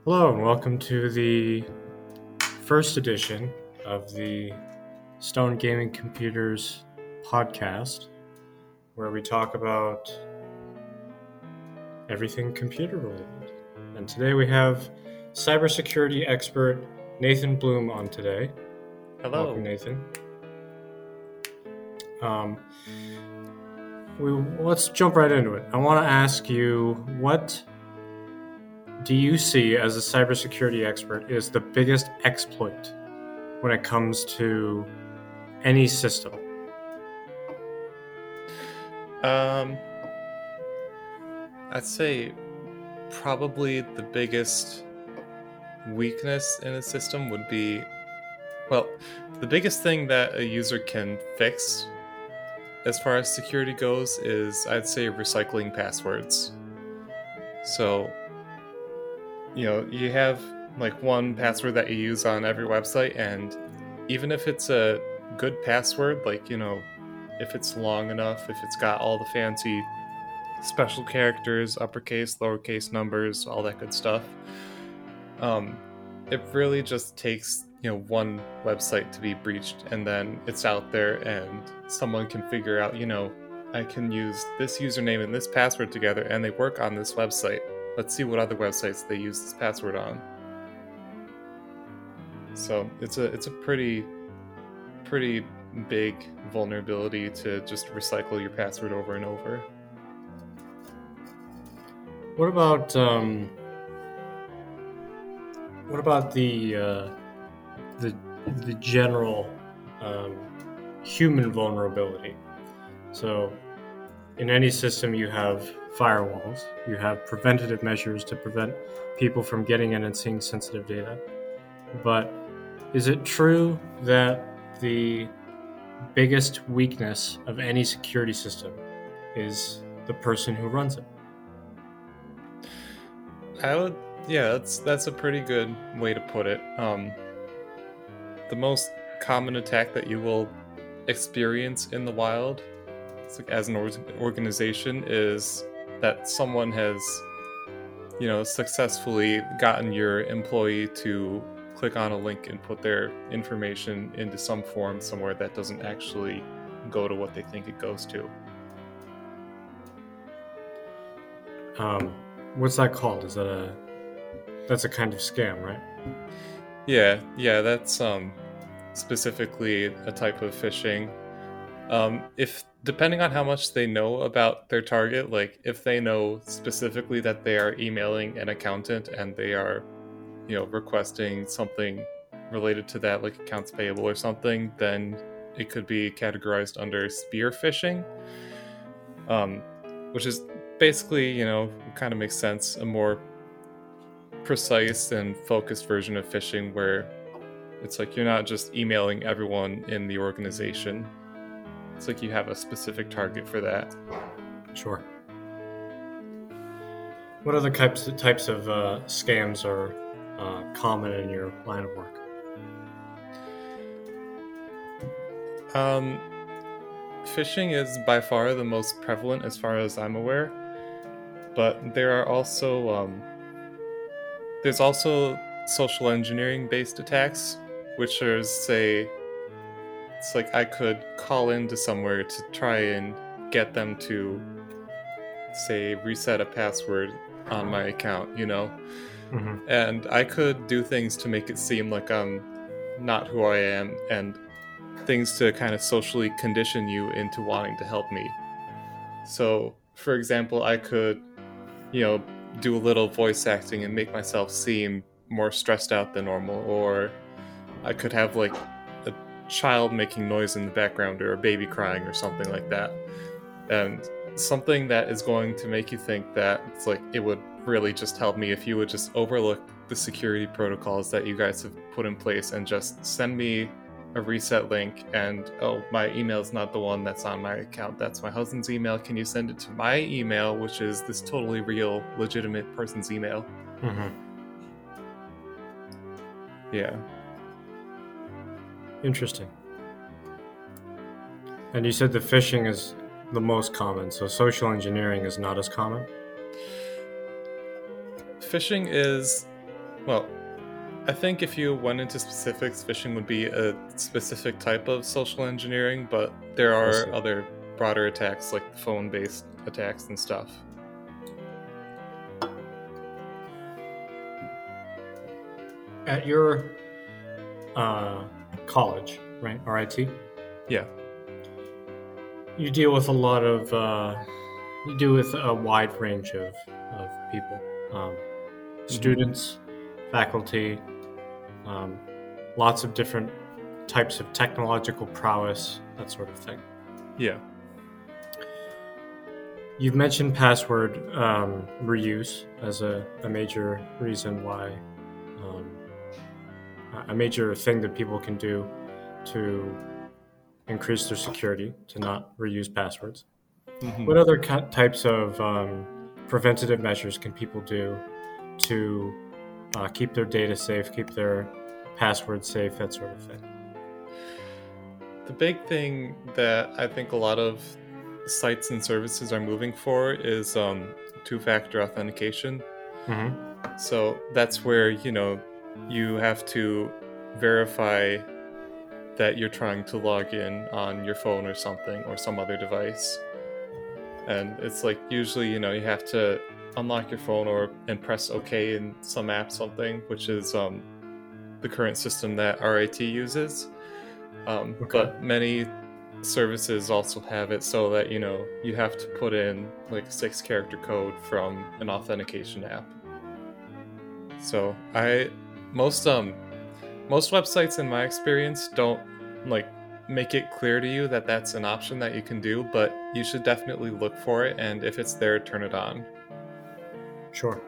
Hello and welcome to the first edition of the Stone Gaming Computers podcast, where we talk about everything computer related. And today we have cybersecurity expert Nathan Bloom on today. Hello. Welcome, Nathan. Let's jump right into it. I want to ask you, what do you see as a cybersecurity expert is the biggest exploit when it comes to any system? I'd say probably the biggest weakness in a system would be, the biggest thing that a user can fix as far as security goes is, I'd say, recycling passwords. So, you have like one password that you use on every website, and even if it's a good password, if it's long enough, if it's got all the fancy special characters, uppercase, lowercase numbers, all that good stuff, it really just takes one website to be breached, and then it's out there and someone can figure out, I can use this username and this password together and they work on this website. Let's see what other websites they use this password on. So it's a pretty big vulnerability to just recycle your password over and over. What about the general human vulnerability? So in any system you have firewalls, you have preventative measures to prevent people from getting in and seeing sensitive data. But is it true that the biggest weakness of any security system is the person who runs it? That's a pretty good way to put it. The most common attack that you will experience in the wild, as an organization, is that someone has, successfully gotten your employee to click on a link and put their information into some form somewhere that doesn't actually go to what they think it goes to. What's that called? That's a kind of scam, right? Yeah, that's specifically a type of phishing. If depending on how much they know about their target, like if they know specifically that they are emailing an accountant and they are, requesting something related to that, like accounts payable or something, then it could be categorized under spear phishing, which is basically, kind of makes sense, a more precise and focused version of phishing where it's like you're not just emailing everyone in the organization. It's like you have a specific target for that. Sure. What other types of scams are common in your line of work? Phishing is by far the most prevalent as far as I'm aware, but there are also there's also social engineering based attacks, which are, say, it's like I could call into somewhere to try and get them to, say, reset a password on my account, Mm-hmm. and I could do things to make it seem like I'm not who I am, and things to kind of socially condition you into wanting to help me. So, for example, I could, do a little voice acting and make myself seem more stressed out than normal, or I could have like a child making noise in the background or a baby crying or something like that. And something that is going to make you think that it's like it would really just help me if you would just overlook the security protocols that you guys have put in place and just send me a reset link, and my email's not the one that's on my account, that's my husband's email, can you send it to my email, which is this totally real legitimate person's email? Mm-hmm. Yeah. Interesting. And you said the phishing is the most common, so social engineering is not as common? Phishing is Well, I think if you went into specifics, phishing would be a specific type of social engineering, but there I are see. other broader attacks like phone-based attacks and stuff. At your college, right, RIT, Yeah. you deal with a lot of you deal with a wide range of people, students, faculty, lots of different types of technological prowess, that sort of thing. Yeah. You've mentioned password reuse as a major reason why, a major thing that people can do to increase their security, to not reuse passwords. Mhm. What other types of preventative measures can people do to keep their data safe, keep their passwords safe, that sort of thing? The big thing that I think a lot of sites and services are moving for is two-factor authentication. Mm-hmm. So that's where, you have to verify that you're trying to log in on your phone or something or some other device. And it's like usually, you have to unlock your phone and press OK in some app something, which is the current system that RIT uses. But many services also have it so that, you have to put in like a 6-character code from an authentication app. So most websites in my experience don't make it clear to you that that's an option that you can do, but you should definitely look for it, and if it's there, turn it on. Sure.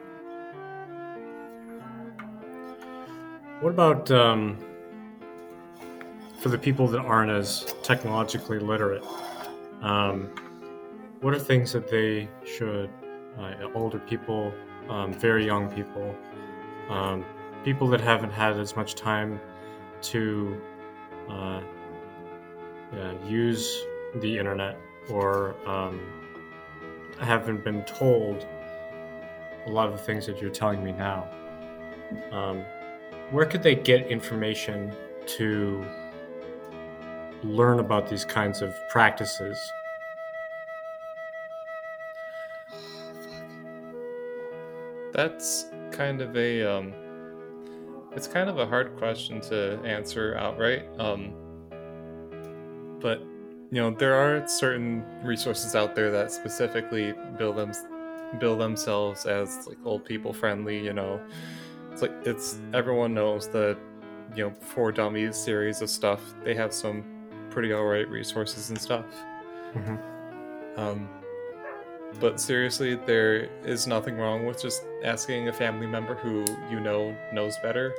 What about for the people that aren't as technologically literate? What are things that they should, older people, very young people, people that haven't had as much time to use the internet, or haven't been told a lot of the things that you're telling me now, where could they get information to learn about these kinds of practices? That's kind of a it's kind of a hard question to answer outright. But there are certain resources out there that specifically bill themselves as like old people friendly. It's everyone knows the For Dummies series of stuff. They have some pretty alright resources and stuff. Mm-hmm. But seriously, there is nothing wrong with just asking a family member who knows better.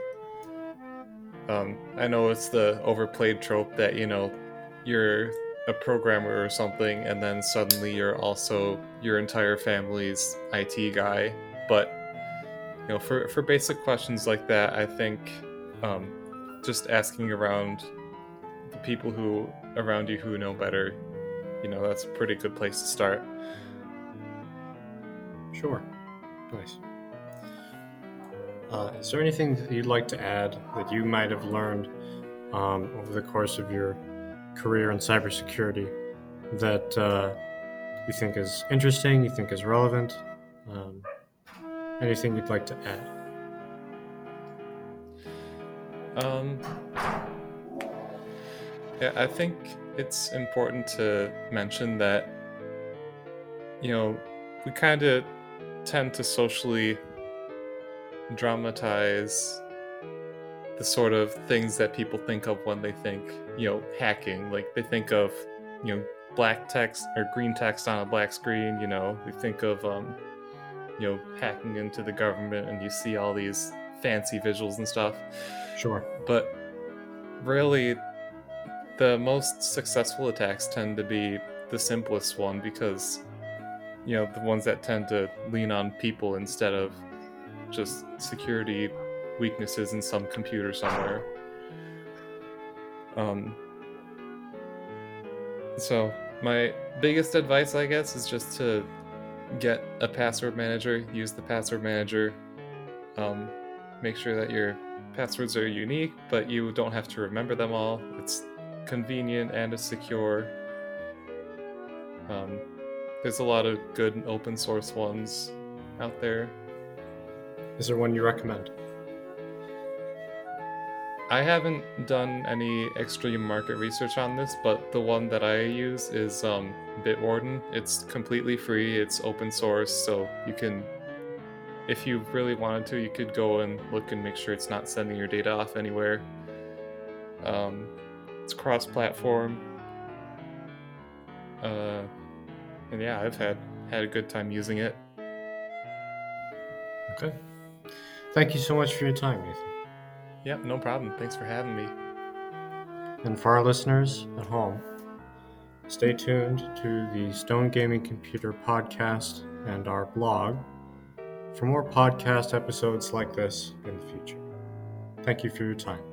I know it's the overplayed trope that you're a programmer or something, and then suddenly you're also your entire family's IT guy. But for basic questions like that, I think just asking around the people around you who know better, that's a pretty good place to start. Sure. Nice. Is there anything that you'd like to add that you might have learned over the course of your career in cybersecurity that you think is interesting, you think is relevant? Anything you'd like to add? Yeah, I think it's important to mention that we kind of tend to socially dramatize the sort of things that people think of when they think, hacking. Like they think of, black text or green text on a black screen. We think of, hacking into the government, and you see all these fancy visuals and stuff. Sure. But really, the most successful attacks tend to be the simplest one, because the ones that tend to lean on people instead of just security weaknesses in some computer somewhere. So my biggest advice, I guess, is just to get a password manager, use the password manager. make sure that your passwords are unique, but you don't have to remember them all. It's convenient and it's secure. There's a lot of good open source ones out there. Is there one you recommend? I haven't done any extreme market research on this, but the one that I use is Bitwarden. It's completely free, it's open source, so you can, if you really wanted to, you could go and look and make sure it's not sending your data off anywhere. It's cross-platform. And yeah, I've had a good time using it. Okay. Thank you so much for your time, Nathan. Yep, no problem. Thanks for having me. And for our listeners at home, stay tuned to the Stone Gaming Computer podcast and our blog for more podcast episodes like this in the future. Thank you for your time.